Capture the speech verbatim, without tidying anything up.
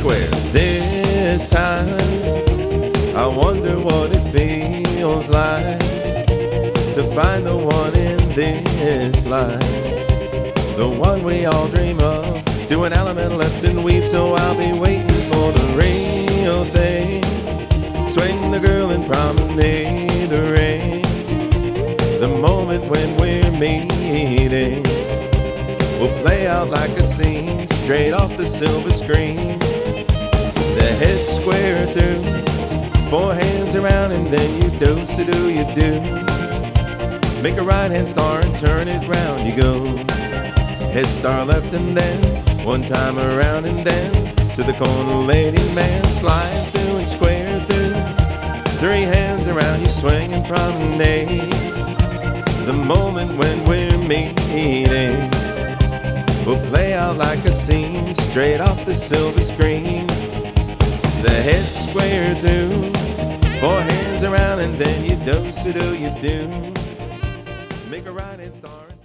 square. This time, I wonder what it feels like to find the one in this life, the one we all dream of. Do an element left and weave, so I'll be waiting for the real thing. Swing the girl and promenade the rain, the moment when we're meeting will play out like a scene straight off the silver screen. The head square through, four hands around, and then you do, so do you do. Make a right hand star and turn it round you go. Head star left and then one time around and then to the corner, lady man. Slide through and square through, three hands around you, swing and promenade. The moment when we're meeting will play out like a scene straight off the silver screen. The head square through, four hands around, and then you do, so do you do. Make a right hand star.